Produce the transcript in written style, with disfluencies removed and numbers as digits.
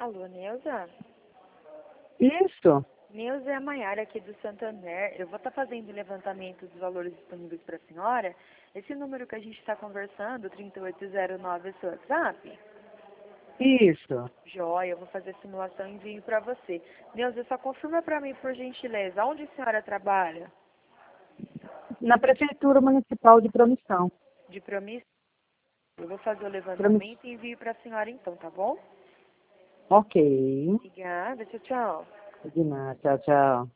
Alô, Neuza? Isso. Neuza é a Maiara aqui do Santander. Eu vou estar fazendo o levantamento dos valores disponíveis para a senhora. Esse número que a gente está conversando, 3809, é seu WhatsApp? Isso. Joia, eu vou fazer a simulação e envio para você. Neuza, só confirma para mim, por gentileza, onde a senhora trabalha? Na Prefeitura Municipal de Promissão. De Promissão. Eu vou fazer o Promiss... levantamento e envio para a senhora então, tá bom? Ok. Obrigada, tchau, tchau. De nada. Tchau, tchau.